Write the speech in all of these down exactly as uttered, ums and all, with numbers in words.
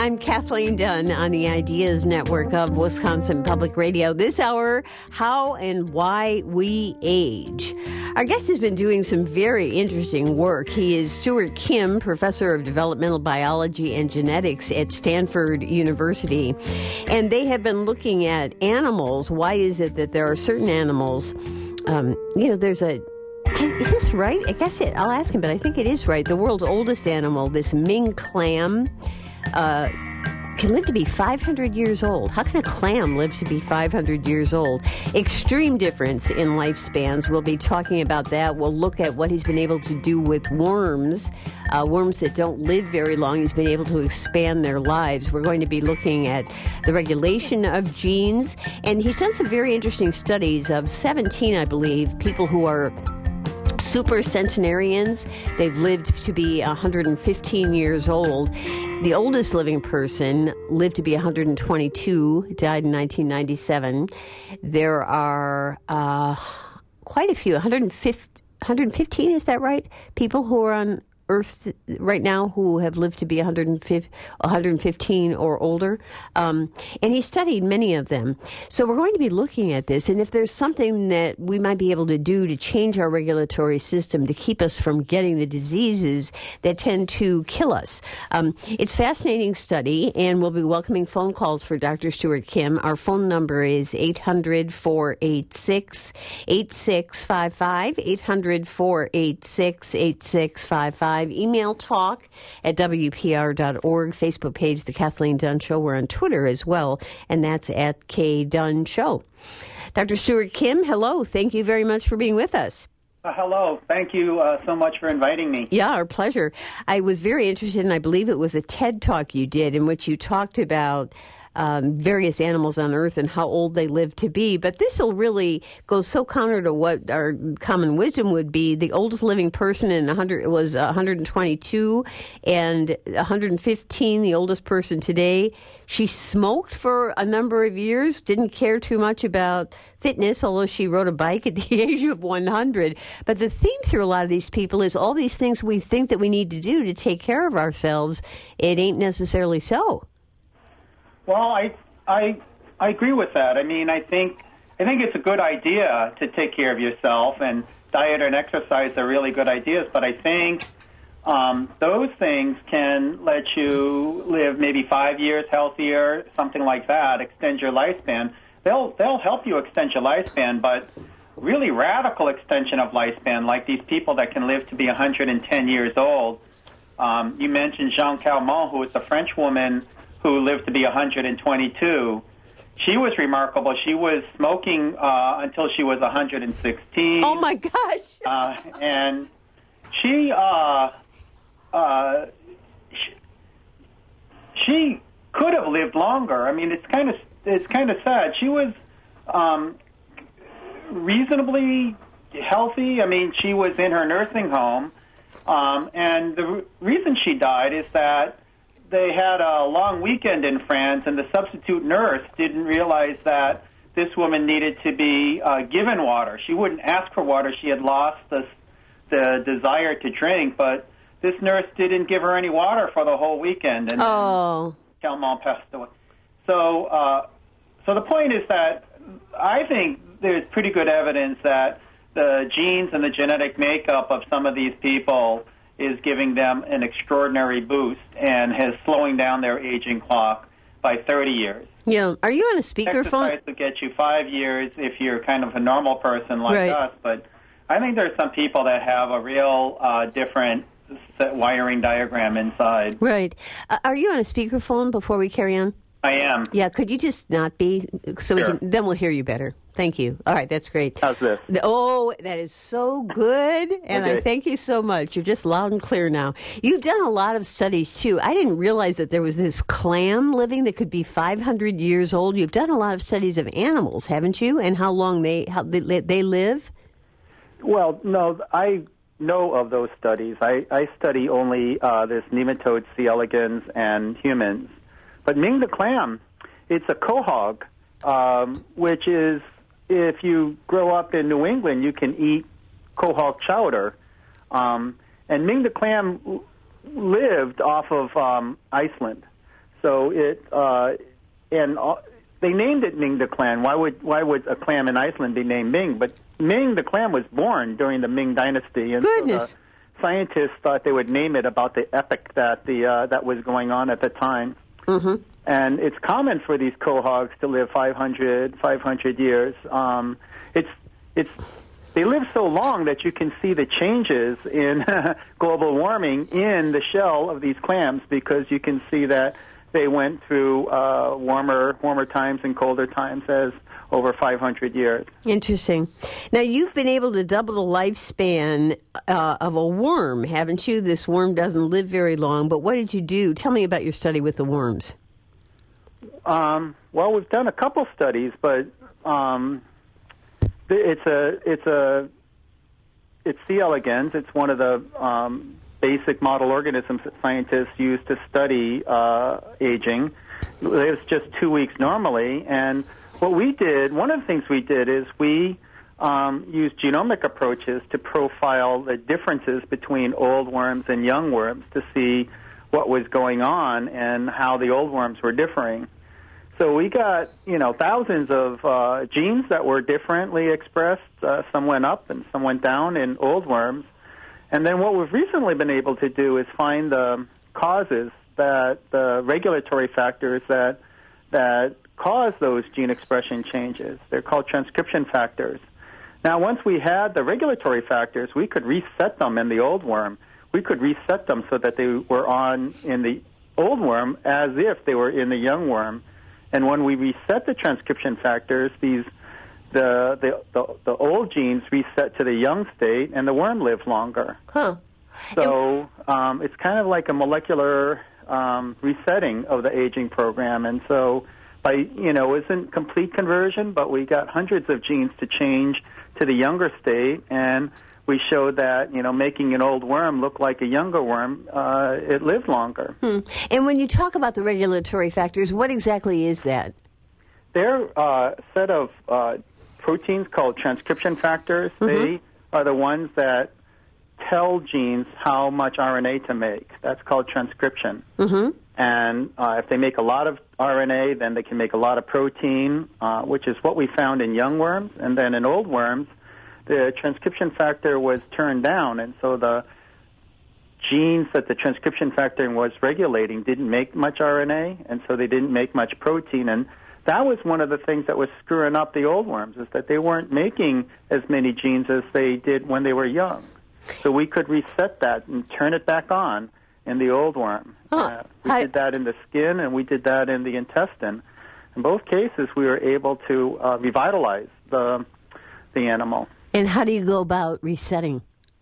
I'm Kathleen Dunn on the Ideas Network of Wisconsin Public Radio. This hour, how and why we age. Our guest has been doing some very interesting work. He is Stuart Kim, professor of developmental biology and genetics at Stanford University. And they have been looking at animals. Why is it that there are certain animals, um, you know, there's a Is this right? I guess it, I'll ask him, but I think it is right. The world's oldest animal, this Ming clam, uh, can live to be five hundred years old. How can a clam live to be five hundred years old? Extreme difference in lifespans. We'll be talking about that. We'll look at what he's been able to do with worms, uh, worms that don't live very long. He's been able to expand their lives. We're going to be looking at the regulation of genes. And he's done some very interesting studies of seventeen, I believe, people who are super centenarians. They've lived to be one hundred fifteen years old. The oldest living person lived to be one hundred twenty-two, died in nineteen ninety-seven. There are uh, quite a few, one hundred fifteen, is that right? People who are on Earth right now who have lived to be one hundred fifteen or older. Um, and he studied many of them. So we're going to be looking at this. And if there's something that we might be able to do to change our regulatory system to keep us from getting the diseases that tend to kill us. Um, it's a fascinating study, and we'll be welcoming phone calls for Doctor Stuart Kim. Our phone number is eight hundred, four eight six, eight six five five, eight hundred, four eight six, eight six five five. Email talk at W P R dot org. Facebook page, The Kathleen Dunn Show. We're on Twitter as well, and that's at K Dunn Show. Doctor Stuart Kim, hello. Thank you very much for being with us. Uh, hello. Thank you uh, so much for inviting me. Yeah, our pleasure. I was very interested, and I believe it was a TED Talk you did in which you talked about Um, various animals on Earth and how old they live to be. But this will really go so counter to what our common wisdom would be. The oldest living person in one hundred was one hundred twenty-two, and one hundred fifteen, the oldest person today. She smoked for a number of years, didn't care too much about fitness, although she rode a bike at the age of one hundred. But the theme through a lot of these people is all these things we think that we need to do to take care of ourselves, it ain't necessarily so. Well, I, I, I agree with that. I mean, I think, I think it's a good idea to take care of yourself, and diet and exercise are really good ideas. But I think um, those things can let you live maybe five years healthier, something like that, extend your lifespan. They'll, they'll help you extend your lifespan, but really radical extension of lifespan, like these people that can live to be one hundred ten years old. Um, you mentioned Jeanne Calment, who was a French woman who lived to be one hundred twenty-two. She was remarkable. She was smoking uh, until she was one hundred sixteen. Oh, my gosh. uh, and she, uh, uh, she, she could have lived longer. I mean, it's kind of it's kind of sad. She was um, reasonably healthy. I mean, she was in her nursing home. Um, and the re- reason she died is that they had a long weekend in France, and the substitute nurse didn't realize that this woman needed to be uh, given water. She wouldn't ask for water. She had lost the, the desire to drink, but this nurse didn't give her any water for the whole weekend, and oh. Calment passed away. So, uh, so the point is that I think there's pretty good evidence that the genes and the genetic makeup of some of these people is giving them an extraordinary boost and has slowing down their aging clock by thirty years. Yeah. Are you on a speakerphone? Exercise will get you five years if you're kind of a normal person like right. us, but I think there's some people that have a real uh, different wiring diagram inside. Right. Uh, are you on a speakerphone before we carry on? I am. Yeah, could you just not be, so Sure. we can, then we'll hear you better. Thank you. All right, that's great. How's this? Oh, that is so good, and Okay. I thank you so much. You're just loud and clear now. You've done a lot of studies, too. I didn't realize that there was this clam living that could be five hundred years old. You've done a lot of studies of animals, haven't you, and how long they how they, they live? Well, no, I know of those studies. I, I study only uh, this nematode C. elegans and humans. But Ming the clam, it's a quahog, um, which is, if you grow up in New England, you can eat quahog chowder. Um, and Ming the clam lived off of um, Iceland. so it uh, and uh, they named it Ming the clam. Why would why would a clam in Iceland be named Ming? But Ming the clam was born during the Ming Dynasty, and Goodness. So the scientists thought they would name it about the epoch that the uh, that was going on at the time. Mm-hmm. And it's common for these quahogs to live five hundred, five hundred years. Um, it's it's they live so long that you can see the changes in global warming in the shell of these clams, because you can see that they went through uh, warmer warmer times and colder times as over five hundred years. Interesting. Now, you've been able to double the lifespan uh, of a worm, haven't you? This worm doesn't live very long, but what did you do? Tell me about your study with the worms. Um, well, we've done a couple studies, but um, it's a it's a it's C. elegans. It's one of the um, basic model organisms that scientists use to study uh, aging. It was just two weeks normally, and what we did, one of the things we did is we um, used genomic approaches to profile the differences between old worms and young worms to see what was going on and how the old worms were differing. So we got, you know, thousands of uh, genes that were differently expressed. Uh, some went up and some went down in old worms. And then what we've recently been able to do is find the causes, that the regulatory factors that that cause those gene expression changes. They're called transcription factors. Now, once we had the regulatory factors, we could reset them in the old worm. We could reset them so that they were on in the old worm as if they were in the young worm. And when we reset the transcription factors, these the the the, the old genes reset to the young state, and the worm lives longer. Huh. So um, it's kind of like a molecular um, resetting of the aging program. And so, by you know, it isn't complete conversion, but we got hundreds of genes to change to the younger state, and we showed that, you know, making an old worm look like a younger worm, uh, it lived longer. Hmm. And when you talk about the regulatory factors, what exactly is that? They're uh, a set of uh, proteins called transcription factors. Mm-hmm. They are the ones that tell genes how much R N A to make. That's called transcription. Mm-hmm. And uh, if they make a lot of R N A, then they can make a lot of protein, uh, which is what we found in young worms. And then in old worms, the transcription factor was turned down, and so the genes that the transcription factor was regulating didn't make much R N A, and so they didn't make much protein. And that was one of the things that was screwing up the old worms, is that they weren't making as many genes as they did when they were young. So we could reset that and turn it back on in the old worm. Huh. Uh, we I... did that in the skin, and we did that in the intestine. In both cases, we were able to uh, revitalize the the animal. And how do you go about resetting?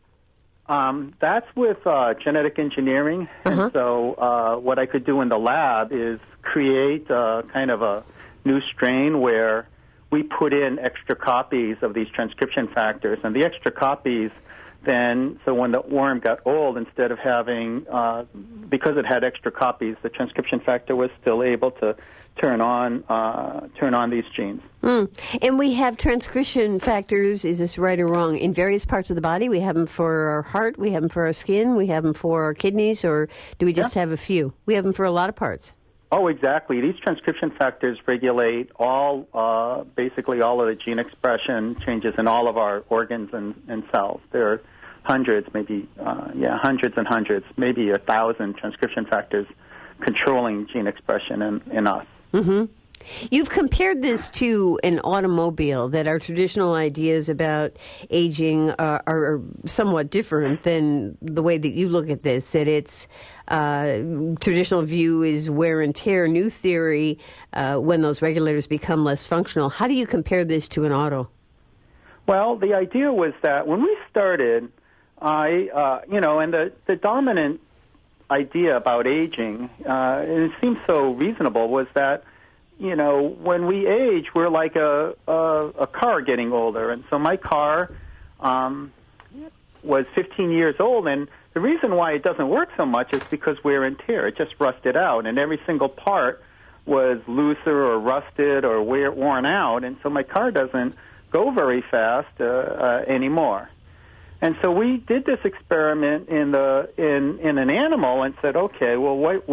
Um, that's with uh, genetic engineering. Uh-huh. And so uh, what I could do in the lab is create uh, kind of a new strain where we put in extra copies of these transcription factors. And the extra copies then, so when the worm got old, instead of having, uh, because it had extra copies, the transcription factor was still able to turn on uh, turn on these genes. Mm. And we have transcription factors, is this right or wrong, in various parts of the body? We have them for our heart, we have them for our skin, we have them for our kidneys, or do we just yeah. have a few? We have them for a lot of parts. Oh, exactly. These transcription factors regulate all, uh, basically all of the gene expression changes in all of our organs and, and cells. There are hundreds, maybe, uh, yeah, hundreds and hundreds, maybe a thousand transcription factors controlling gene expression in, in us. Mm-hmm. You've compared this to an automobile, that our traditional ideas about aging uh, are somewhat different than the way that you look at this, that it's uh, traditional view is wear and tear, new theory, uh, when those regulators become less functional. How do you compare this to an auto? Well, the idea was that when we started, I, uh, you know, and the, the dominant idea about aging, uh, and it seems so reasonable, was that, you know, when we age, we're like a, a, a car getting older. And so my car um, was fifteen years old, and the reason why it doesn't work so much is because wear and tear. It just rusted out, and every single part was looser or rusted or wear, worn out, and so my car doesn't go very fast uh, uh, anymore. And so we did this experiment in the in, in an animal and said, okay, well, what would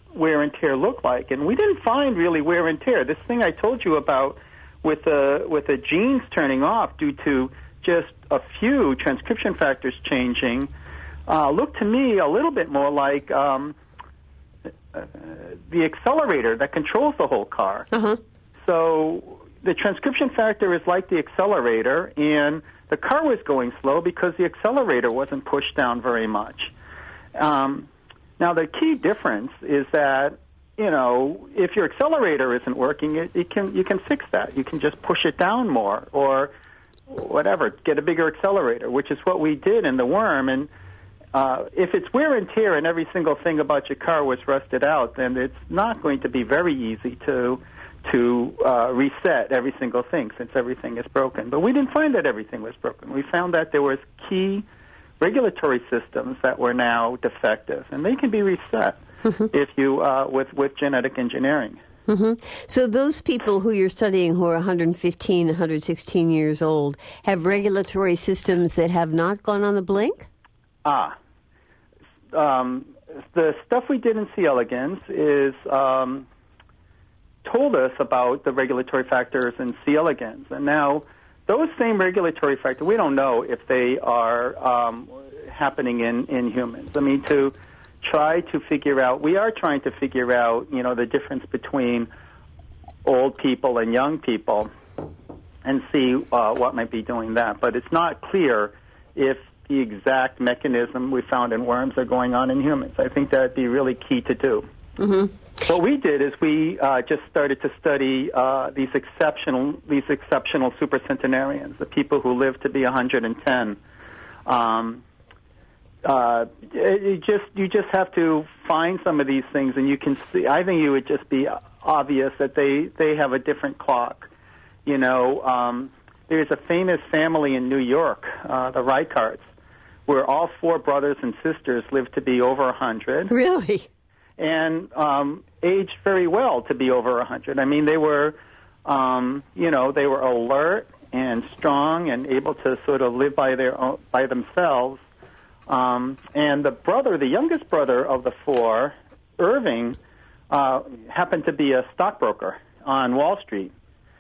wear and tear look like? And we didn't find really wear and tear. This thing I told you about with the with the genes turning off due to just a few transcription factors changing uh, looked to me a little bit more like um, uh, the accelerator that controls the whole car. Uh-huh. So the transcription factor is like the accelerator, and the car was going slow because the accelerator wasn't pushed down very much. Um, now, the key difference is that, you know, if your accelerator isn't working, it, it can you can fix that. You can just push it down more or whatever, get a bigger accelerator, which is what we did in the worm. And uh, if it's wear and tear and every single thing about your car was rusted out, then it's not going to be very easy to to uh, reset every single thing since everything is broken. But we didn't find that everything was broken. We found that there was key regulatory systems that were now defective, and they can be reset mm-hmm. if you uh, with with genetic engineering. Mm-hmm. So those people who you're studying who are one hundred fifteen, one hundred sixteen years old have regulatory systems that have not gone on the blink? Ah. Um, the stuff we did in C. elegans is um, told us about the regulatory factors in C. elegans. And now those same regulatory factors, we don't know if they are um, happening in, in humans. I mean, to try to figure out, we are trying to figure out, you know, the difference between old people and young people and see uh, what might be doing that. But it's not clear if the exact mechanism we found in worms are going on in humans. I think that would be really key to do. Mm-hmm. What we did is we uh, just started to study uh, these exceptional these exceptional supercentenarians, the people who live to be one hundred ten. Um, uh, you just you just have to find some of these things, and you can see. I think it would just be obvious that they, they have a different clock. You know, um, there's a famous family in New York, uh, the Reikarts, where all four brothers and sisters lived to be over one hundred. Really? And um, aged very well to be over one hundred. I mean, they were, um, you know, they were alert and strong and able to sort of live by their own, by themselves. Um, and the brother, the youngest brother of the four, Irving, uh, happened to be a stockbroker on Wall Street.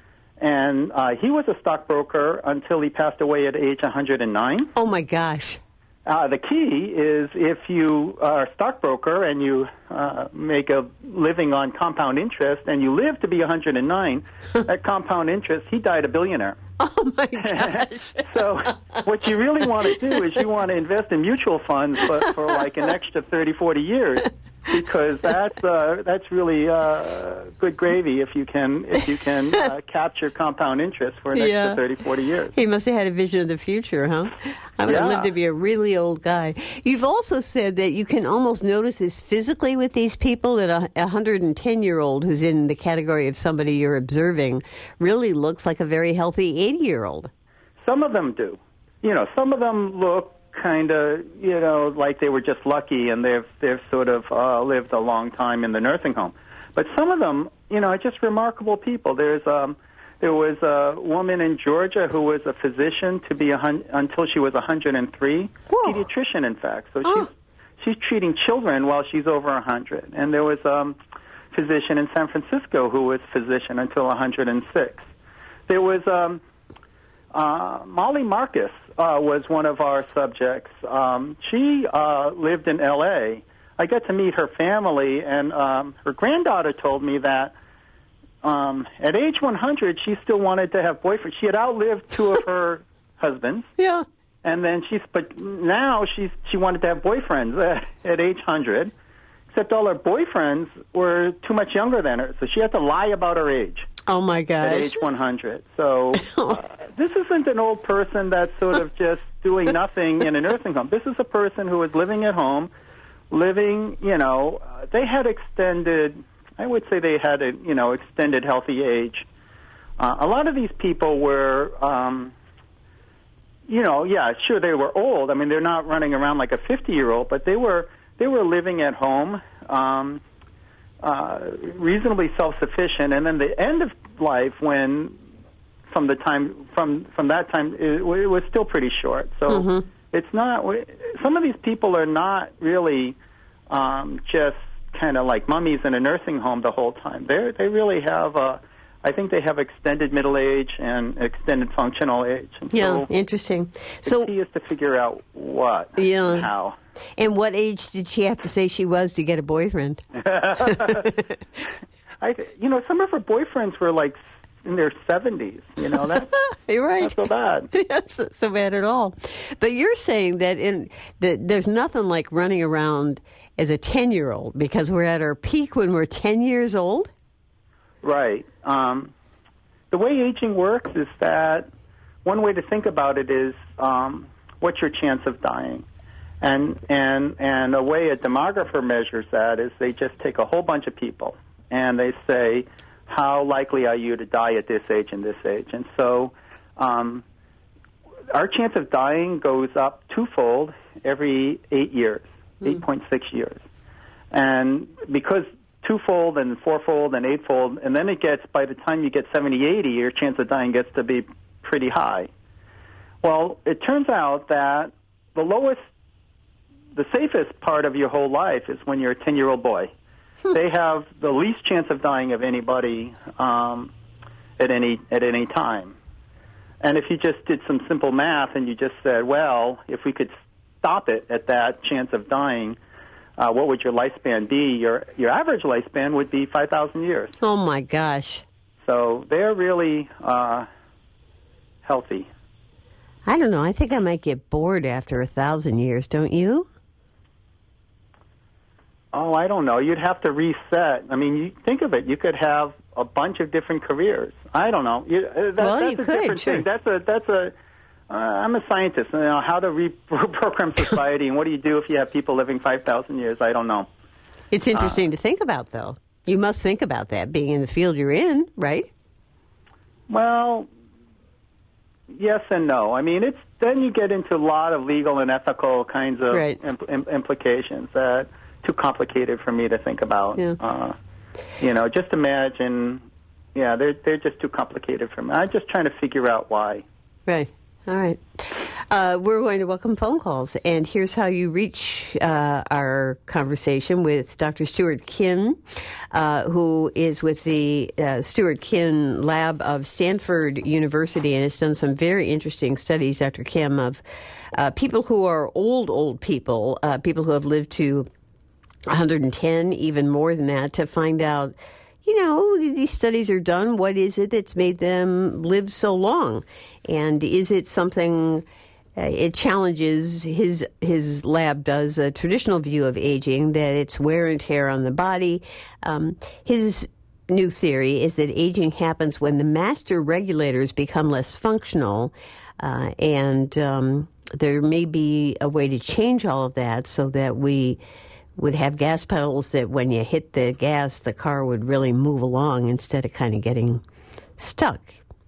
And uh, he was a stockbroker until he passed away at age one hundred nine. Oh, my gosh. Uh, the key is if you are a stockbroker and you uh, make a living on compound interest and you live to be one hundred nine, at compound interest, he died a billionaire. Oh, my gosh. So what you really want to do is you want to invest in mutual funds but for like an extra thirty, forty years. Because that's uh, that's really uh, good gravy if you can if you can uh, capture compound interest for an yeah. extra thirty, forty years. He must have had a vision of the future, huh? I'm going to yeah. live to be a really old guy. You've also said that you can almost notice this physically with these people, that a one hundred ten-year-old who's in the category of somebody you're observing really looks like a very healthy eighty-year-old. Some of them do. You know, some of them look kind of, you know, like they were just lucky and they've they've sort of uh, lived a long time in the nursing home. But some of them, you know, are just remarkable people. There's um, there was a woman in Georgia who was a physician to be a hun- until she was one hundred three, Whoa. pediatrician, in fact. So oh. she's she's treating children while she's over one hundred. And there was a um, physician in San Francisco who was physician until one hundred six. There was um, uh, Molly Marcus. Uh, was one of our subjects. Um, she uh, lived in L A. I got to meet her family, and um, her granddaughter told me that um, at age one hundred, she still wanted to have boyfriends. She had outlived two of her husbands. Yeah. And then she's, but now she's she wanted to have boyfriends at, at age one hundred, except all her boyfriends were too much younger than her, so she had to lie about her age. Oh, my gosh. At age one hundred. So uh, this isn't an old person that's sort of just doing nothing in a nursing home. This is a person who is living at home, living, you know, uh, they had extended, I would say they had a, you know, extended healthy age. Uh, a lot of these people were, um, you know, yeah, sure, they were old. I mean, they're not running around like a fifty-year-old, but they were they were living at home, um Uh, reasonably self-sufficient, and then the end of life, when from the time from from that time, it, it was still pretty short. So mm-hmm. it's not. Some of these people are not really um, just kind of like mummies in a nursing home the whole time. They they really have a, I think they have extended middle age and extended functional age. And yeah, so interesting. The so key is to figure out what yeah. and how. And what age did she have to say she was to get a boyfriend? I, you know, some of her boyfriends were like in their seventies. You know, that's, you're right. Not so bad. That's not so bad at all. But you're saying that in that there's nothing like running around as a ten-year-old because we're at our peak when we're ten years old? Right. Um, the way aging works is that one way to think about it is um, what's your chance of dying? And, and, and a way a demographer measures that is they just take a whole bunch of people and they say, how likely are you to die at this age and this age? And so um, our chance of dying goes up twofold every eight years, mm. eight point six years. And because twofold and fourfold and eightfold, and then it gets, by the time you get seventy, eighty, your chance of dying gets to be pretty high. Well, it turns out that the lowest, the safest part of your whole life is when you're a ten-year-old boy. They have the least chance of dying of anybody um, at any at any time. And if you just did some simple math and you just said, well, if we could stop it at that chance of dying, uh, what would your lifespan be? Your your average lifespan would be five thousand years. Oh, my gosh. So they're really uh, healthy. I don't know. I think I might get bored after a thousand years, don't you? Oh, I don't know. You'd have to reset. I mean, you think of it. You could have a bunch of different careers. I don't know. You, uh, that, well, that's you a could, different sure. thing. That's a that's a. Uh, I'm a scientist. You know how to reprogram society, and what do you do if you have people living five thousand years? I don't know. It's interesting uh, to think about, though. You must think about that, being in the field you're in, right? Well, yes and no. I mean, it's then you get into a lot of legal and ethical kinds of right. impl- im- implications that. Too complicated for me to think about. Yeah. Uh, you know, just imagine. Yeah, they're they're just too complicated for me. I'm just trying to figure out why. Right. All right. Uh, we're going to welcome phone calls, and here's how you reach uh, our conversation with Doctor Stuart Kinn, uh, who is with the uh, Stuart Kinn Lab of Stanford University and has done some very interesting studies, Doctor Kim, of uh, people who are old, old people, uh, people who have lived to one hundred ten, even more than that, to find out, you know, these studies are done. What is it that's made them live so long? And is it something, uh, it challenges, his his lab does a traditional view of aging, that it's wear and tear on the body. Um, his new theory is that aging happens when the master regulators become less functional, uh, and um, there may be a way to change all of that so that we would have gas pedals that when you hit the gas, the car would really move along instead of kind of getting stuck,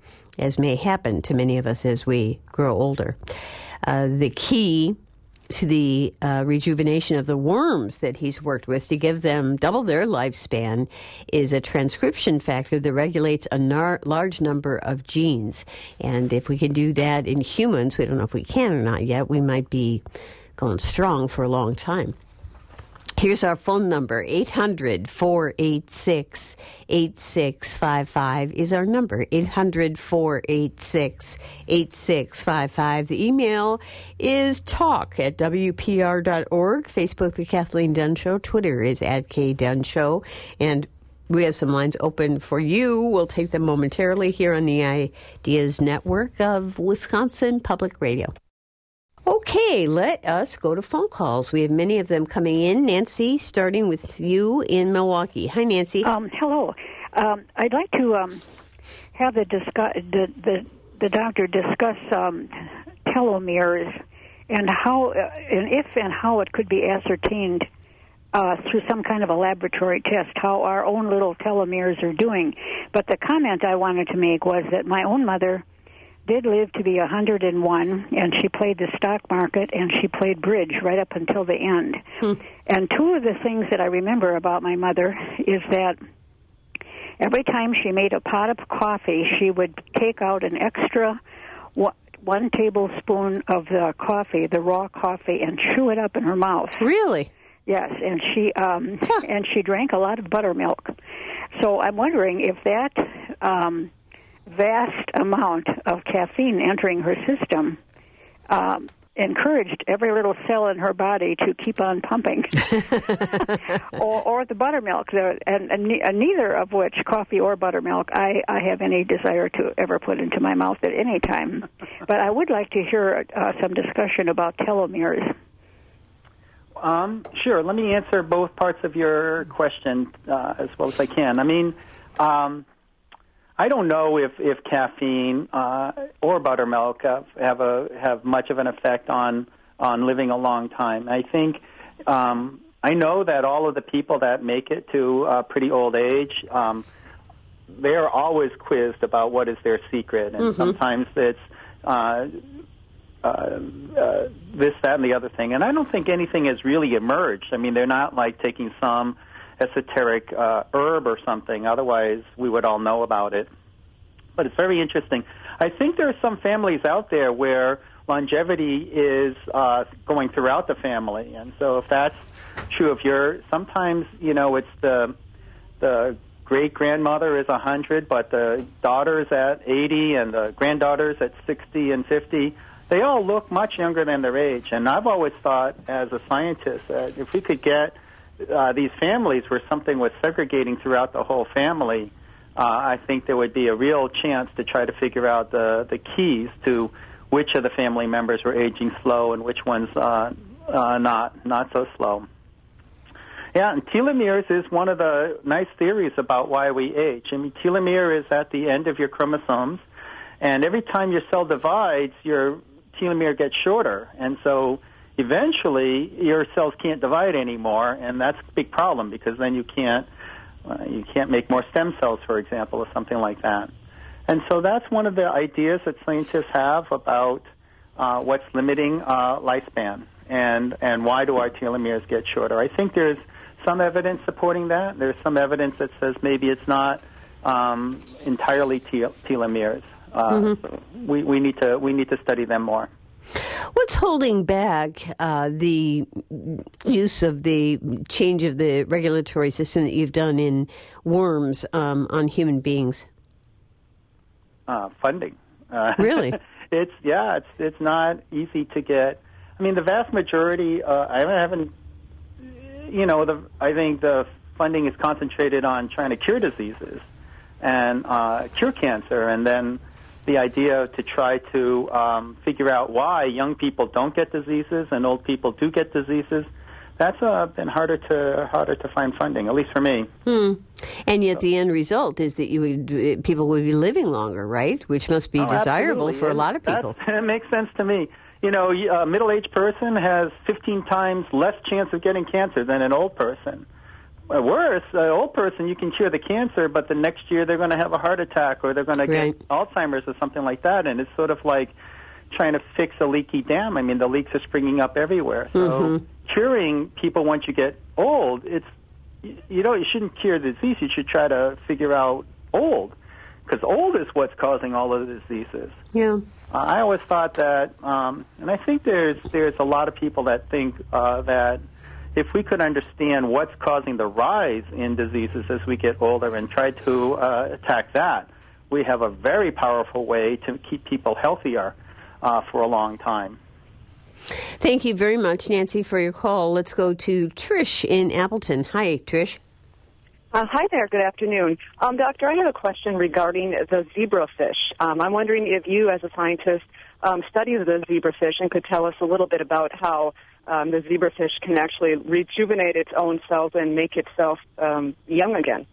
as may happen to many of us as we grow older. Uh, the key to the uh, rejuvenation of the worms that he's worked with to give them double their lifespan is a transcription factor that regulates a nar- large number of genes. And if we can do that in humans, we don't know if we can or not yet, we might be going strong for a long time. Here's our phone number, eight hundred, four eight six, eight six five five is our number, eight hundred, four eight six, eight six five five. The email is talk at w p r dot org, Facebook, The Kathleen Dunn Show, Twitter is at K Dunn Show, and we have some lines open for you. We'll take them momentarily here on the Ideas Network of Wisconsin Public Radio. Okay, let us go to phone calls. We have many of them coming in. Nancy, starting with you in Milwaukee. Hi, Nancy. Um, hello. Um, I'd like to um, have the, discuss, the, the the doctor discuss um, telomeres and how, uh, and if and how it could be ascertained uh, through some kind of a laboratory test, how our own little telomeres are doing. But the comment I wanted to make was that my own mother did live to be one hundred and one, and she played the stock market, and she played bridge right up until the end. Hmm. And two of the things that I remember about my mother is that every time she made a pot of coffee, she would take out an extra one tablespoon of the coffee, the raw coffee, and chew it up in her mouth. Really? Yes, and she um, Huh. and she drank a lot of buttermilk. So I'm wondering if that um, vast amount of caffeine entering her system um, encouraged every little cell in her body to keep on pumping, or, or the buttermilk, the, and, and, ne- and neither of which, coffee or buttermilk, I, I have any desire to ever put into my mouth at any time. But I would like to hear uh, some discussion about telomeres. Um, sure. Let me answer both parts of your question uh, as well as I can. I mean, um, I don't know if, if caffeine uh, or buttermilk have, have a have much of an effect on on living a long time. I think um, I know that all of the people that make it to a pretty old age, um, they're always quizzed about what is their secret, and mm-hmm. sometimes it's uh, uh, uh, this, that, and the other thing. And I don't think anything has really emerged. I mean, they're not like taking some esoteric uh, herb or something. Otherwise, we would all know about it. But it's very interesting. I think there are some families out there where longevity is uh, going throughout the family. And so if that's true of your, sometimes, you know, it's the the great-grandmother is one hundred, but the daughter's at eighty and the granddaughter's at sixty and fifty. They all look much younger than their age. And I've always thought, as a scientist, that if we could get uh, these families where something was segregating throughout the whole family, uh, I think there would be a real chance to try to figure out the, the keys to which of the family members were aging slow and which ones uh, uh, not not so slow. Yeah, and telomeres is one of the nice theories about why we age. I mean, telomere is at the end of your chromosomes, and every time your cell divides, your telomere gets shorter, and so eventually your cells can't divide anymore, and that's a big problem because then you can't uh, you can't make more stem cells, for example, or something like that. And so that's one of the ideas that scientists have about uh, what's limiting uh, lifespan and and why do our telomeres get shorter. I think there's some evidence supporting that. There's some evidence that says maybe it's not um, entirely tel- telomeres. Uh, mm-hmm. so we, we need to we need to study them more. What's holding back uh, the use of the change of the regulatory system that you've done in worms um, on human beings? Uh, funding. Uh, really? it's yeah. It's it's not easy to get. I mean, the vast majority. Uh, I haven't. You know, the I think the funding is concentrated on trying to cure diseases and uh, cure cancer, and then the idea to try to um, figure out why young people don't get diseases and old people do get diseases. That's uh, been harder to harder to find funding, at least for me. Hmm. And yet, the end result is that you would people would be living longer, right? Which must be oh, desirable absolutely. for a lot of people. That makes sense to me. You know, a middle-aged person has fifteen times less chance of getting cancer than an old person. Worse, an old person, you can cure the cancer, but the next year they're going to have a heart attack or they're going to right. get Alzheimer's or something like that. And it's sort of like trying to fix a leaky dam. I mean, the leaks are springing up everywhere. So mm-hmm. curing people once you get old, it's you know, you shouldn't cure the disease. You should try to figure out old, because old is what's causing all of the diseases. Yeah. Uh, I always thought that, um, and I think there's there's a lot of people that think uh, that if we could understand what's causing the rise in diseases as we get older and try to uh, attack that, we have a very powerful way to keep people healthier uh, for a long time. Thank you very much, Nancy, for your call. Let's go to Trish in Appleton. Hi, Trish. Uh, hi there. Good afternoon. Um, doctor, I have a question regarding the zebrafish. Um, I'm wondering if you, as a scientist, um, study the zebrafish and could tell us a little bit about how um, the zebrafish can actually rejuvenate its own cells and make itself um, young again.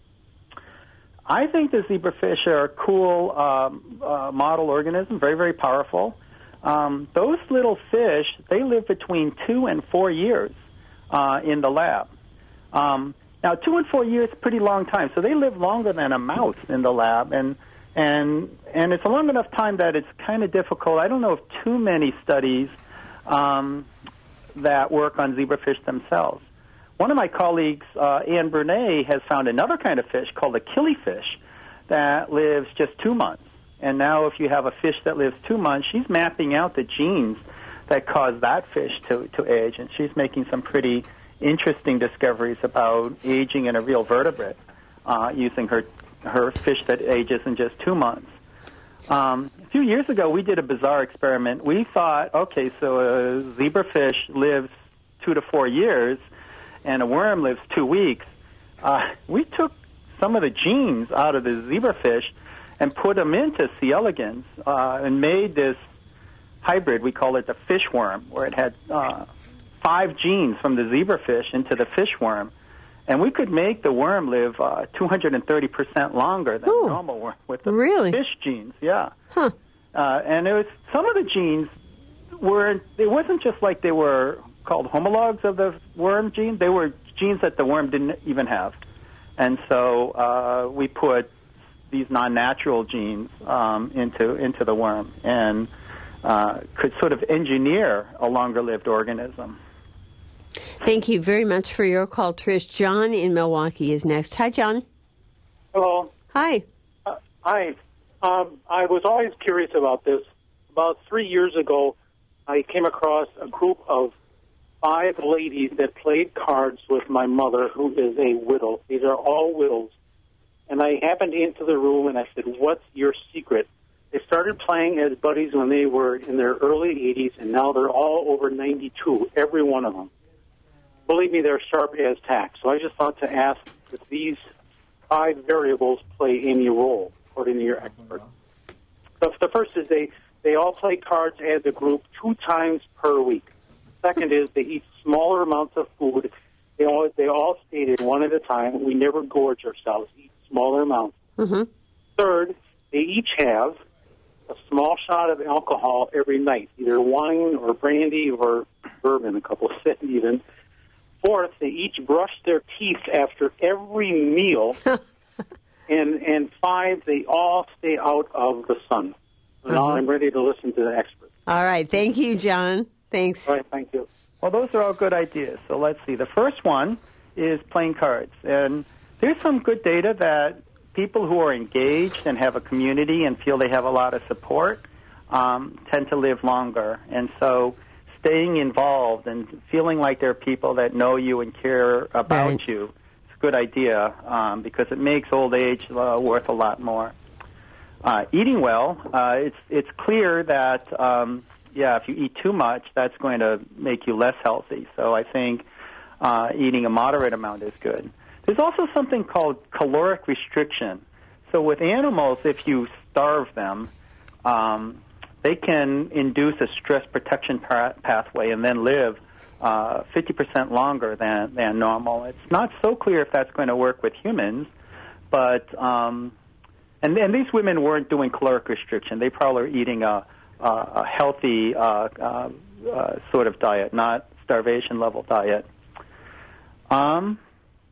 I think the zebrafish are a cool um, uh, model organism, very, very powerful. Um, those little fish, they live between two and four years uh, in the lab. Um, now, two and four years is a pretty long time, so they live longer than a mouse in the lab, and and and it's a long enough time that it's kind of difficult. I don't know of too many studies um, that work on zebrafish themselves. One of my colleagues, uh, Anne Brunet, has found another kind of fish called a killifish that lives just two months. And now if you have a fish that lives two months, she's mapping out the genes that cause that fish to, to age, and she's making some pretty interesting discoveries about aging in a real vertebrate uh, using her her fish that ages in just two months. Um, a few years ago, we did a bizarre experiment. We thought, okay, so a zebrafish lives two to four years, and a worm lives two weeks. Uh, we took some of the genes out of the zebrafish and put them into C. elegans uh, and made this hybrid. We call it the fish worm, where it had uh, five genes from the zebrafish into the fish worm. And we could make the worm live uh, two hundred thirty percent longer than Ooh, the normal worm with the really? fish genes. Yeah. Huh. Uh, and it was some of the genes were, it wasn't just like they were called homologs of the worm gene. They were genes that the worm didn't even have. And so uh, we put these non-natural genes um, into into the worm and uh, could sort of engineer a longer-lived organism. Thank you very much for your call, Trish. John in Milwaukee is next. Hi, John. Hello. Hi. Uh, hi. Um, I was always curious about this. About three years ago, I came across a group of five ladies that played cards with my mother, who is a widow. These are all widows. And I happened into the room, and I said, "What's your secret?" They started playing as buddies when they were in their early eighties, and now they're all over ninety-two, every one of them. Believe me, they're sharp as tacks. So I just thought to ask if these five variables play any role, according to your expert. So the first is they, they all play cards as a group two times per week. Second is they eat smaller amounts of food. They all, they all stated one at a time, we never gorge ourselves, eat smaller amounts. Mm-hmm. Third, they each have a small shot of alcohol every night, either wine or brandy or bourbon, a couple said even. Fourth, they each brush their teeth after every meal. and and five, they all stay out of the sun. So now Uh-huh. I'm ready to listen to the expert. All right. Thank you, John. Thanks. All right, thank you. Well, those are all good ideas. So let's see. The first one is playing cards. And there's some good data that people who are engaged and have a community and feel they have a lot of support um, tend to live longer. And so staying involved and feeling like there are people that know you and care about Right. you is a good idea um, because it makes old age uh, worth a lot more. Uh, eating well, uh, it's it's clear that, um, yeah, if you eat too much, that's going to make you less healthy. So I think uh, eating a moderate amount is good. There's also something called caloric restriction. So with animals, if you starve them, um, they can induce a stress protection pa- pathway and then live uh, fifty percent longer than, than normal. It's not so clear if that's going to work with humans, but um, and, and these women weren't doing caloric restriction. They probably were eating a, a, a healthy uh, uh, uh, sort of diet, not starvation-level diet. Um.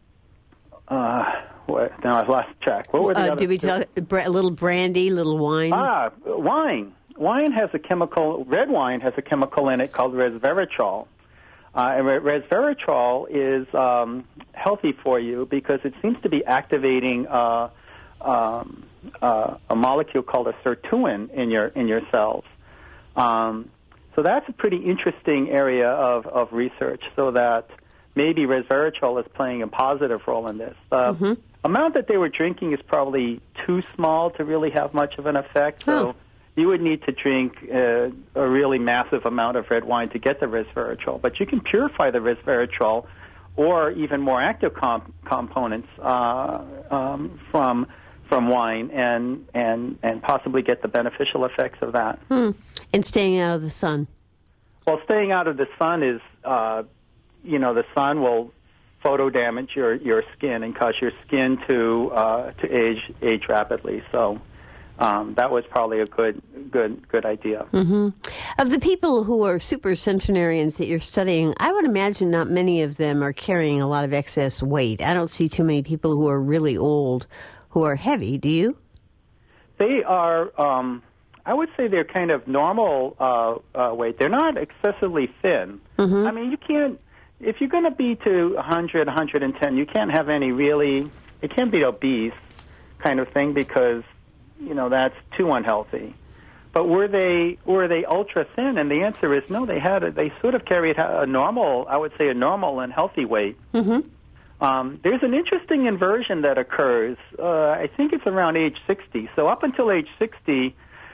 Uh, what, now I've lost track. What were the Uh, other did we two? talk a little brandy, little wine? Ah, wine. Wine has a chemical, red wine has a chemical in it called resveratrol. Uh, and re- resveratrol is um, healthy for you because it seems to be activating uh, um, uh, a molecule called a sirtuin in your in your cells. Um, so that's a pretty interesting area of, of research, so that maybe resveratrol is playing a positive role in this. The mm-hmm. amount that they were drinking is probably too small to really have much of an effect, so oh. you would need to drink uh, a really massive amount of red wine to get the resveratrol. But you can purify the resveratrol or even more active comp- components uh, um, from from wine and, and, and possibly get the beneficial effects of that. Hmm. And staying out of the sun. Well, staying out of the sun is... Uh, you know, the sun will photo damage your, your skin and cause your skin to uh, to age age rapidly. So um, that was probably a good good good idea. Mm-hmm. Of the people who are super centenarians that you're studying, I would imagine not many of them are carrying a lot of excess weight. I don't see too many people who are really old who are heavy. Do you? They are. Um, I would say they're kind of normal uh, uh, weight. They're not excessively thin. Mm-hmm. I mean, you can't. If you're going to be to one hundred, one hundred ten, you can't have any really, it can't be obese kind of thing because, you know, that's too unhealthy. but were they were they ultra thin? And the answer is no. They had a, they sort of carried a normal, I would say, a normal and healthy weight. Mm-hmm. Um, there's an interesting inversion that occurs. Uh, I think it's around age sixty. So up until age sixty,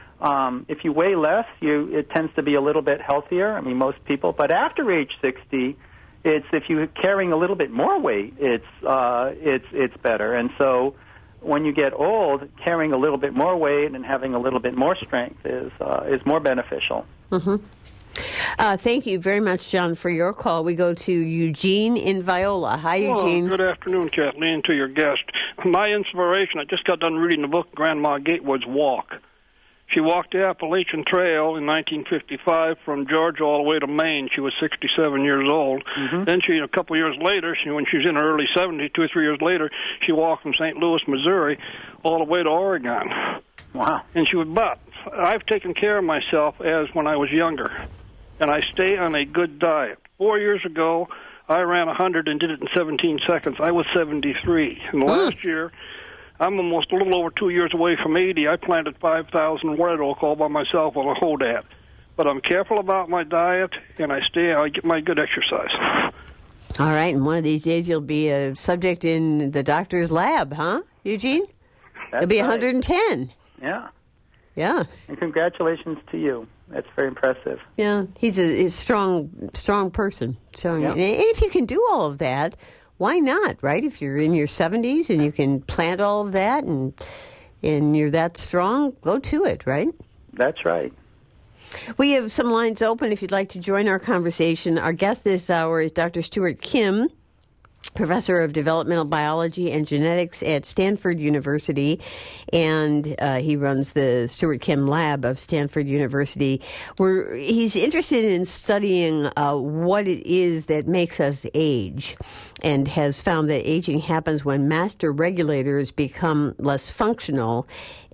um, if you weigh less, you it tends to be a little bit healthier. I mean, most people. But after age sixty, it's if you're carrying a little bit more weight, it's uh, it's it's better. And so when you get old, carrying a little bit more weight and having a little bit more strength is uh, is more beneficial. Mm-hmm. Uh, thank you very much, John, for your call. We go to Eugene in Viola. Hi, Eugene. Oh, good afternoon, Kathleen, to your guest. My inspiration, I just got done reading the book Grandma Gatewood's Walk. She walked the Appalachian Trail in nineteen fifty-five from Georgia all the way to Maine. She was sixty-seven years old. Mm-hmm. Then she, a couple of years later, she, when she was in her early seventies, two or three years later, she walked from Saint Louis, Missouri, all the way to Oregon. Wow. And she would, but I've taken care of myself as when I was younger, and I stay on a good diet. Four years ago, I ran one hundred and did it in seventeen seconds. I was seventy-three. And last year, I'm almost a little over two years away from eighty. I planted five thousand red oak all by myself on a Hodat. But I'm careful about my diet, and I stay. I get my good exercise. All right, and one of these days you'll be a subject in the doctor's lab, huh, Eugene? That's You'll be right. one hundred ten. Yeah. Yeah. And congratulations to you. That's very impressive. Yeah, he's a, he's a strong, strong person. So, Yeah. and if you can do all of that, why not, right? If you're in your seventies and you can plant all of that and and you're that strong, go to it, right? That's right. We have some lines open if you'd like to join our conversation. Our guest this hour is Doctor Stuart Kim, professor of developmental biology and genetics at Stanford University, and uh, he runs the Stuart Kim Lab of Stanford University, where he's interested in studying uh, what it is that makes us age, and has found that aging happens when master regulators become less functional.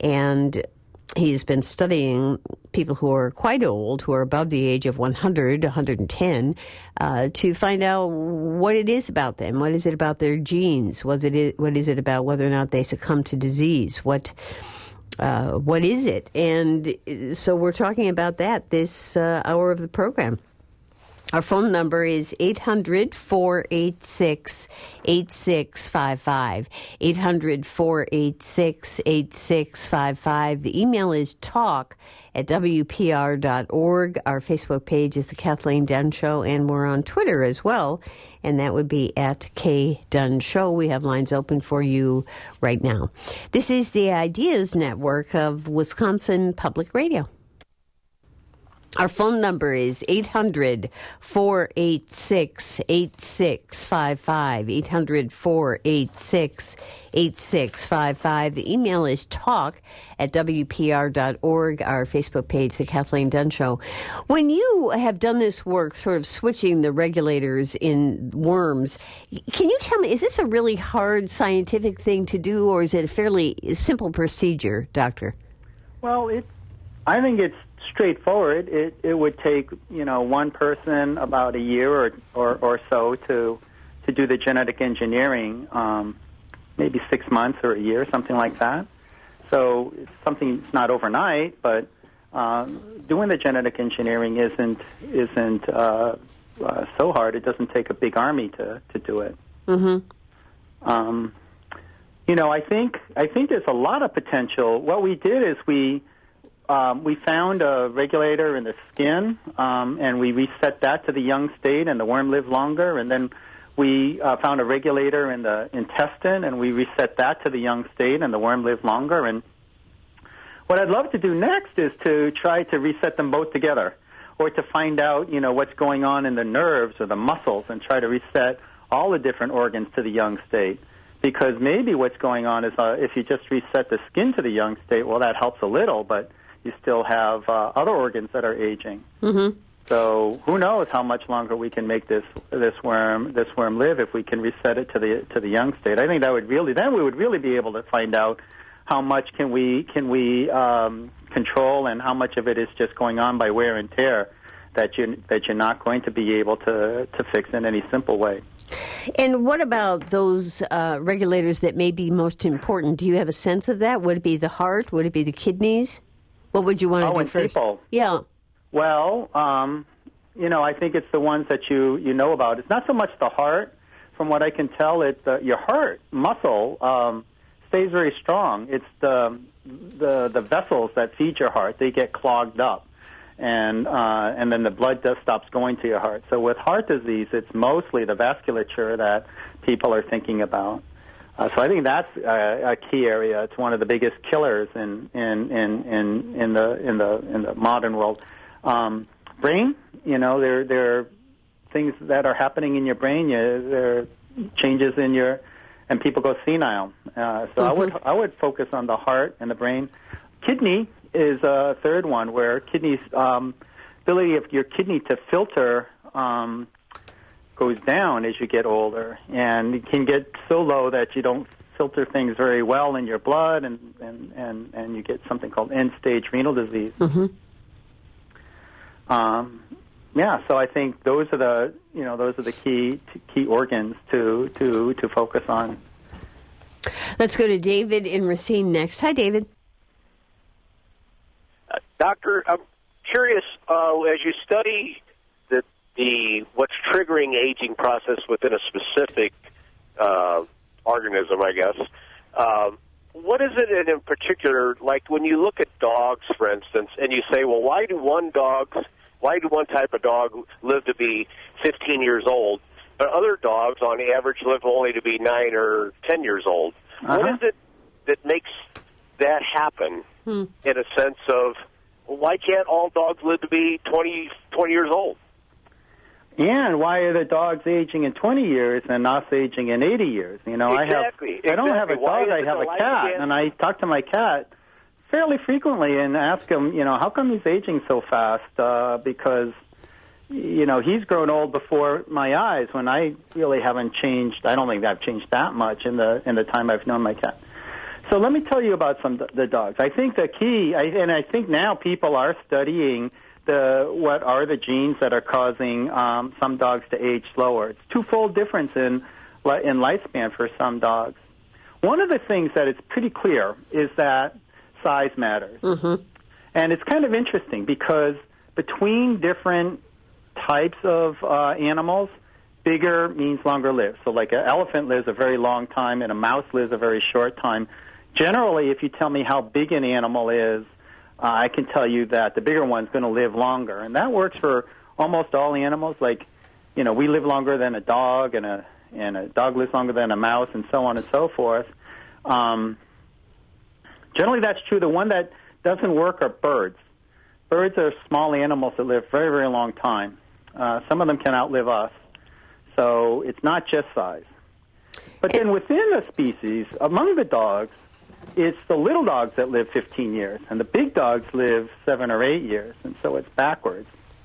And he's been studying people who are quite old, who are above the age of one hundred, one hundred ten, uh, to find out what it is about them. What is it about their genes? What is it, what is it about whether or not they succumb to disease? What uh, what is it? And so we're talking about that this uh, hour of the program. Our phone number is eight hundred, four eight six, eight six five five, eight hundred, four eight six, eight six five five. The email is talk at w p r dot org. Our Facebook page is The Kathleen Dunn Show, and we're on Twitter as well, and that would be at K Dunn Show. We have lines open for you right now. This is the Ideas Network of Wisconsin Public Radio. Our phone number is eight hundred, four eight six, eight six five five, eight hundred, four eight six, eight six five five. The email is talk at w p r dot org. Our Facebook page, The Kathleen Dunn Show. When you have done this work, sort of switching the regulators in worms, can you tell me, is this a really hard scientific thing to do, or is it a fairly simple procedure, Doctor? Well, it, I think it's straightforward. It it would take, you know, one person about a year or or, or so to to do the genetic engineering, um, maybe six months or a year, something like that. So it's something it's not overnight, but um, doing the genetic engineering isn't isn't uh, uh, so hard. It doesn't take a big army to, to do it. Mm-hmm. Um, you know, I think I think there's a lot of potential. What we did is we. Um, we found a regulator in the skin, um, and we reset that to the young state, and the worm lived longer. And then we uh, found a regulator in the intestine, and we reset that to the young state, and the worm lived longer. And what I'd love to do next is to try to reset them both together, or to find out, you know, what's going on in the nerves or the muscles, and try to reset all the different organs to the young state. Because maybe what's going on is uh, if you just reset the skin to the young state, well, that helps a little, but you still have uh, other organs that are aging. Mm-hmm. So who knows how much longer we can make this this worm this worm live if we can reset it to the to the young state. I think that would really then we would really be able to find out how much can we can we um, control, and how much of it is just going on by wear and tear that you that you're not going to be able to to fix in any simple way. And what about those uh, regulators that may be most important? Do you have a sense of that? Would it be the heart? Would it be the kidneys? What would you want to oh, do in first? People. Yeah. Well, um, you know, I think it's the ones that you, you know about. It's not so much the heart. From what I can tell, it uh, your heart muscle um, stays very strong. It's the, the the vessels that feed your heart. They get clogged up, and uh, and then the blood just stops going to your heart. So with heart disease, it's mostly the vasculature that people are thinking about. Uh, so I think that's a, a key area. It's one of the biggest killers in in, in, in, in the in the in the modern world. Um, brain, you know, there there are things that are happening in your brain. You, there are changes in your, and people go senile. Uh, so mm-hmm. I would I would focus on the heart and the brain. Kidney is a third one, where kidneys um, ability of your kidney to filter um, goes down as you get older, and it can get so low that you don't filter things very well in your blood, and and, and, and you get something called end-stage renal disease. Mm-hmm. Um, yeah, so I think those are the you know those are the key key organs to to to focus on. Let's go to David in Racine next. Hi, David. Uh, doctor, I'm curious, uh, as you study the, the what's triggering aging process within a specific uh, organism, I guess, uh, what is it in, in particular, like when you look at dogs, for instance, and you say, well, why do one dogs, why do one type of dog live to be fifteen years old, but other dogs, on average, live only to be nine or ten years old? Uh-huh. What is it that makes that happen hmm. in a sense of, well, why can't all dogs live to be twenty, twenty years old? And why are the dogs aging in twenty years and us aging in eighty years? You know, exactly. I have exactly. I don't have a dog, I have a cat, and I talk to my cat fairly frequently and ask him, you know, how come he's aging so fast? Uh, because, you know, he's grown old before my eyes when I really haven't changed. I don't think I've changed that much in the in the time I've known my cat. So let me tell you about some the dogs. I think the key, I, and I think now people are studying the what are the genes that are causing um, some dogs to age slower. It's twofold difference in in lifespan for some dogs. One of the things that it's pretty clear is that size matters, mm-hmm. and it's kind of interesting because between different types of uh, animals, bigger means longer lived. So like an elephant lives a very long time and a mouse lives a very short time. Generally, if you tell me how big an animal is, uh, I can tell you that the bigger one's going to live longer. And that works for almost all animals. Like, you know, we live longer than a dog, and a and a dog lives longer than a mouse, and so on and so forth. Um, generally, that's true. The one that doesn't work are birds. Birds are small animals that live very, very long time. Uh, some of them can outlive us. So it's not just size. But then within the species, among the dogs, it's the little dogs that live fifteen years, and the big dogs live seven or eight years, and so it's backwards.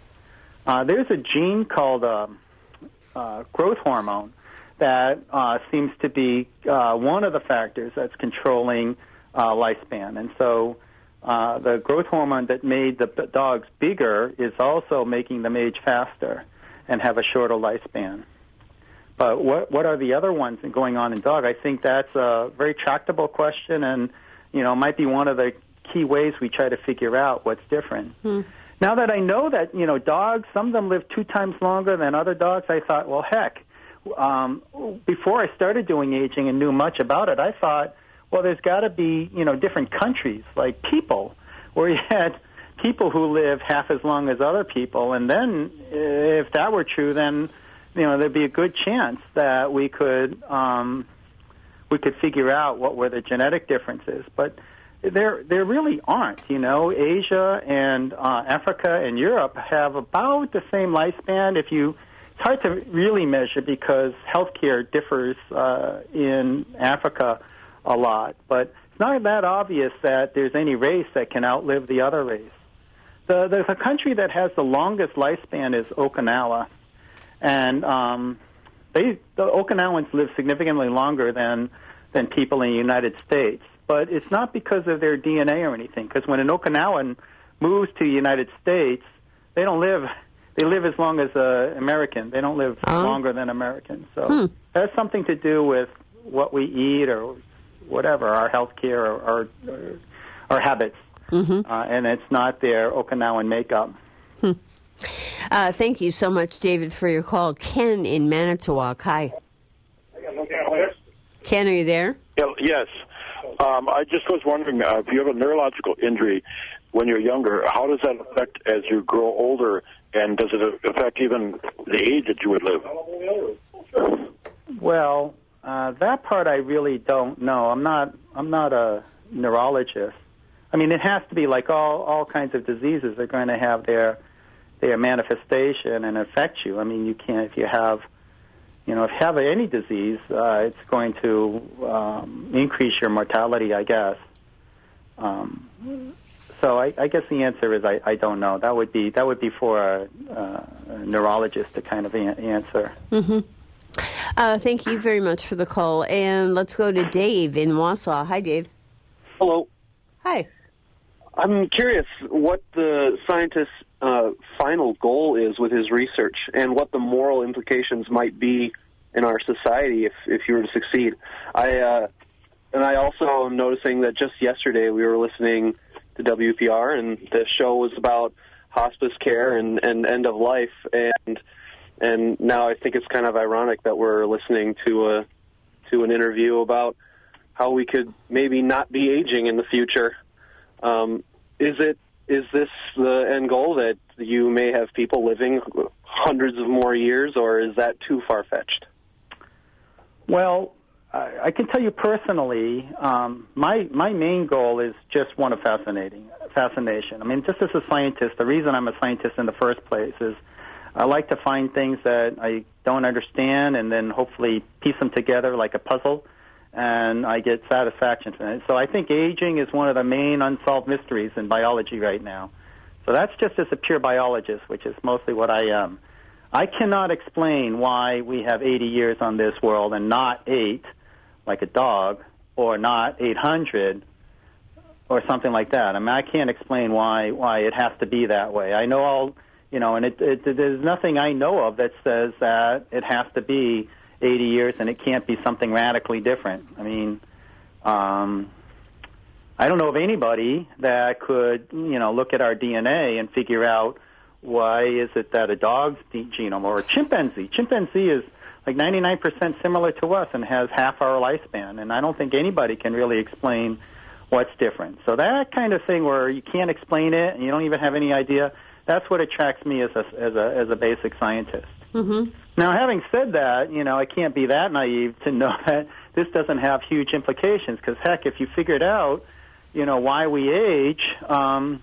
Uh, there's a gene called uh, uh, growth hormone that uh, seems to be uh, one of the factors that's controlling uh, lifespan. And so uh, the growth hormone that made the dogs bigger is also making them age faster and have a shorter lifespan. But what what are the other ones going on in dog? I think that's a very tractable question, and you know, might be one of the key ways we try to figure out what's different. Hmm. Now that I know that you know dogs, some of them live two times longer than other dogs, I thought, well, heck. Um, before I started doing aging and knew much about it, I thought, well, there's got to be you know different countries like people where you had people who live half as long as other people, and then if that were true, then you know, there'd be a good chance that we could um, we could figure out what were the genetic differences. But there there really aren't. You know, Asia and uh, Africa and Europe have about the same lifespan. If you, it's hard to really measure because healthcare differs uh, in Africa a lot. But it's not that obvious that there's any race that can outlive the other race. The the, the country that has the longest lifespan is Okinawa. And um, they, the Okinawans live significantly longer than than people in the United States. But it's not because of their D N A or anything. Because when an Okinawan moves to the United States, they don't live. They live as long as an American. They don't live uh-huh. longer than Americans. So hmm. that has something to do with what we eat or whatever, our health care or our, our habits. Mm-hmm. uh, and it's not their Okinawan makeup. Hmm. Uh, thank you so much, David, for your call. Ken in Manitowoc. Hi. Ken, are you there? Yes. Um, I just was wondering, uh, if you have a neurological injury when you're younger, how does that affect as you grow older, and does it affect even the age that you would live? Well, uh, that part I really don't know. I'm not. I'm not a neurologist. I mean, it has to be like all all kinds of diseases are going to have their their manifestation and affect you. I mean, you can't if you have. You know, if you have any disease, uh, it's going to um, increase your mortality, I guess. Um, so I, I guess the answer is I, I don't know. That would be that would be for a, uh, a neurologist to kind of a- answer. Mm-hmm. Uh, thank you very much for the call. And let's go to Dave in Wausau. Hi, Dave. Hello. Hi. I'm curious what the scientist's uh, final goal is with his research and what the moral implications might be in our society if, if you were to succeed. I uh, and I also am noticing that just yesterday we were listening to W P R, and the show was about hospice care and, and end of life, and and now I think it's kind of ironic that we're listening to a to an interview about how we could maybe not be aging in the future. Um, is it is this the end goal, that you may have people living hundreds of more years, or is that too far-fetched? Well, I, I can tell you personally, um, my my main goal is just one of fascinating fascination. I mean, just as a scientist, the reason I'm a scientist in the first place is I like to find things that I don't understand and then hopefully piece them together like a puzzle, and I get satisfaction from it. So I think aging is one of the main unsolved mysteries in biology right now. So that's just as a pure biologist, which is mostly what I am. I cannot explain why we have eighty years on this world and not eight, like a dog, or not eight hundred, or something like that. I mean, I can't explain why why it has to be that way. I know all, you know, and it, it, there's nothing I know of that says that it has to be eighty years and it can't be something radically different. I mean, um, I don't know of anybody that could, you know, look at our D N A and figure out why is it that a dog's genome or a chimpanzee. Chimpanzee is like ninety-nine percent similar to us and has half our lifespan, and I don't think anybody can really explain what's different. So that kind of thing where you can't explain it and you don't even have any idea, that's what attracts me as a, as a, as a basic scientist. Mm-hmm. Now, having said that, you know, I can't be that naive to know that this doesn't have huge implications, because, heck, if you figured out, you know, why we age, um,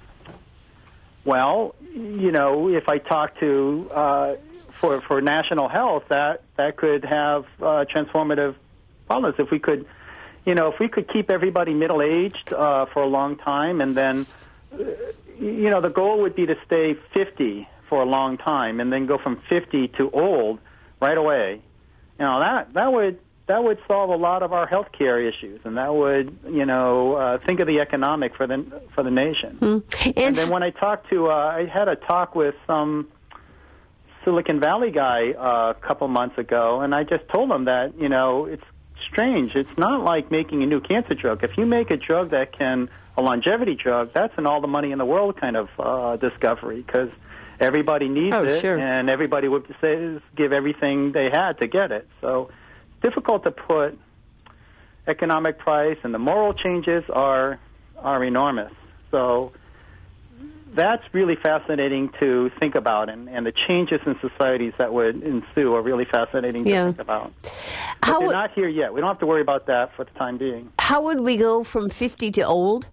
well, you know, if I talk to, uh, for, for national health, that, that could have uh, transformative problems. If we could, you know, if we could keep everybody middle-aged uh, for a long time, and then, uh, you know, the goal would be to stay fifty for a long time, and then go from fifty to old right away. You know, that that would that would solve a lot of our health care issues, and that would, you know, uh, think of the economic for the for the nation. Mm. And, and then when I talked to, uh, I had a talk with some Silicon Valley guy uh, a couple months ago, and I just told him that, you know, it's strange. It's not like making a new cancer drug. If you make a drug that can, a longevity drug, that's an all the money in the world kind of uh, discovery, because everybody needs oh, it, sure. and everybody would say, give everything they had to get it. So it's difficult to put economic price, and the moral changes are are enormous. So that's really fascinating to think about, and, and the changes in societies that would ensue are really fascinating to yeah. think about. But How they're would, not here yet. We don't have to worry about that for the time being. How would we go from fifty to old?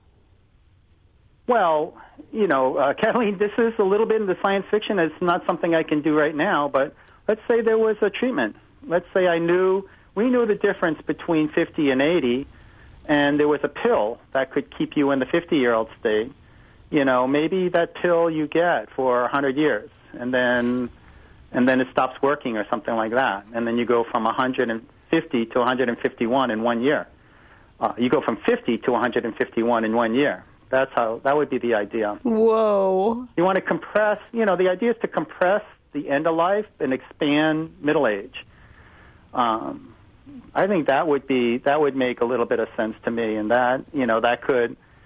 Well, you know, uh, Kathleen, this is a little bit in the science fiction. It's not something I can do right now, but let's say there was a treatment. Let's say I knew, we knew the difference between fifty and eighty, and there was a pill that could keep you in the fifty-year-old state. You know, maybe that pill you get for one hundred years, and then and then it stops working or something like that, and then you go from one hundred fifty to one hundred fifty-one in one year. Uh, you go from fifty to one hundred fifty-one in one year. That's how, that would be the idea. Whoa. You want to compress, you know, the idea is to compress the end of life and expand middle age. Um, I think that would be, that would make a little bit of sense to me, and that, you know, that could,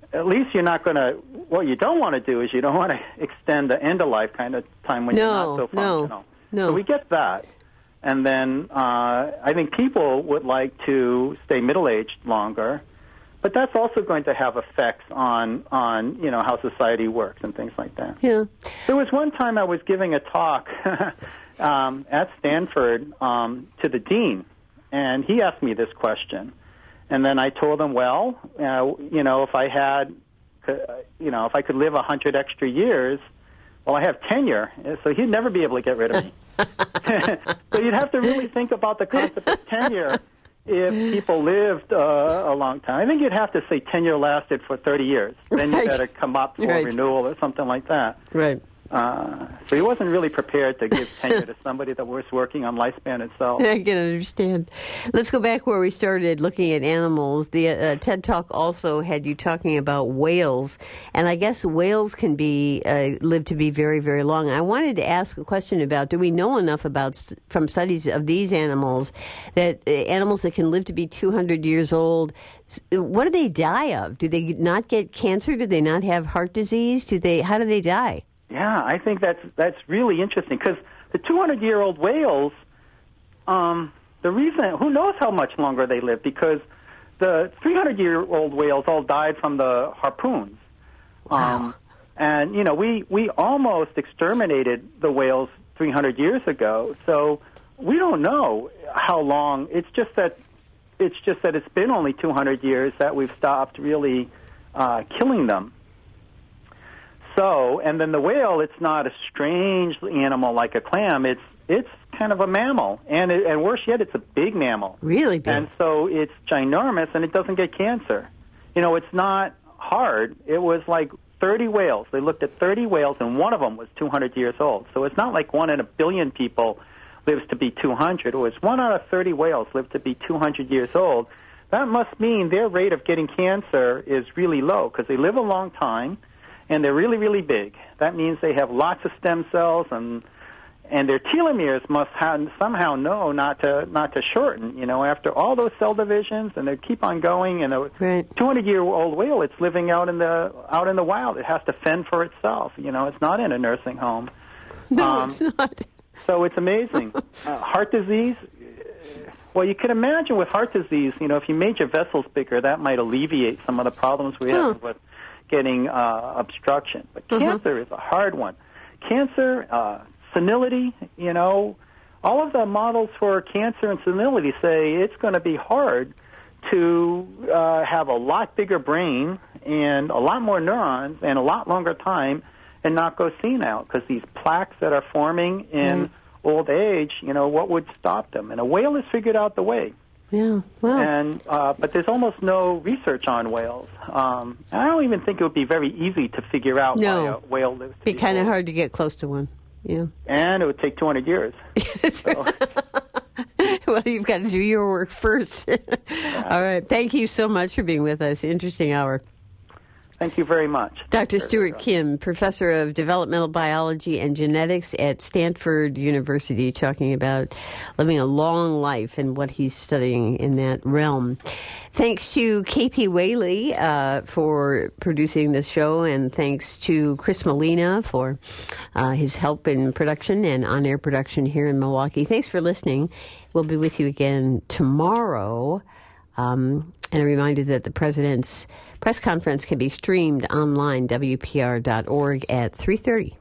at least you're not going to, what you don't want to do is you don't want to extend the end of life kind of time when no, you're not so functional. No, no. So we get that. And then uh, I think people would like to stay middle-aged longer, but that's also going to have effects on, on you know, how society works and things like that. Yeah. There was one time I was giving a talk um, at Stanford um, to the dean, and he asked me this question. And then I told him, well, uh, you know, if I had, uh, you know, if I could live a hundred extra years, well, I have tenure, so he'd never be able to get rid of me. So you'd have to really think about the concept of tenure if people lived uh, a long time. I think you'd have to say tenure lasted for thirty years. Then Right. you better come up for Right. renewal or something like that. Right. Uh, so he wasn't really prepared to give tenure to somebody that was working on lifespan itself. I can understand. Let's go back where we started looking at animals. The uh, TED Talk also had you talking about whales, and I guess whales can be uh, live to be very, very long. I wanted to ask a question about: do we know enough about st- from studies of these animals that uh, animals that can live to be two hundred years old? What do they die of? Do they not get cancer? Do they not have heart disease? Do they? How do they die? Yeah, I think that's that's really interesting because the two hundred year old whales, um, the reason, who knows how much longer they live, because the three hundred year old whales all died from the harpoons. Wow. Um, and, you know, we, we almost exterminated the whales three hundred years ago, so we don't know how long. It's just that it's just that it's been only two hundred years that we've stopped really uh, killing them. So, and then the whale, it's not a strange animal like a clam. It's it's kind of a mammal, and it, and worse yet, it's a big mammal. Really big. And so it's ginormous, and it doesn't get cancer. You know, it's not hard. It was like thirty whales. They looked at thirty whales, and one of them was two hundred years old. So it's not like one in a billion people lives to be two hundred. It was one out of thirty whales lived to be two hundred years old. That must mean their rate of getting cancer is really low because they live a long time. And they're really, really big. That means they have lots of stem cells, and and their telomeres must have, somehow know not to not to shorten. You know, after all those cell divisions, and they keep on going. And a Right. two hundred year old whale, it's living out in the out in the wild. It has to fend for itself. You know, it's not in a nursing home. No, Um, it's not. So it's amazing. uh, heart disease. Well, you can imagine with heart disease, you know, if you made your vessels bigger, that might alleviate some of the problems we Huh. have with getting uh, obstruction. But Uh-huh. cancer is a hard one. Cancer, uh, senility, you know, all of the models for cancer and senility say it's going to be hard to uh, have a lot bigger brain and a lot more neurons and a lot longer time and not go senile because these plaques that are forming in Mm. old age, you know, what would stop them? And a whale has figured out the way. Yeah. Well. And uh, but there's almost no research on whales. Um, I don't even think it would be very easy to figure out No. why a whale lives. to Be kind of old. hard to get close to one. Yeah. And it would take two hundred years. So, Well, you've got to do your work first. All right. Thank you so much for being with us. Interesting hour. thank you very much. Doctor Stuart Kim, professor of developmental biology and genetics at Stanford University, talking about living a long life and what he's studying in that realm. Thanks to K P Whaley uh, for producing this show, and thanks to Chris Molina for uh, his help in production and on-air production here in Milwaukee. Thanks for listening. We'll be with you again tomorrow. Um, and a reminder that the President's press conference can be streamed online, W P R dot org, at three thirty.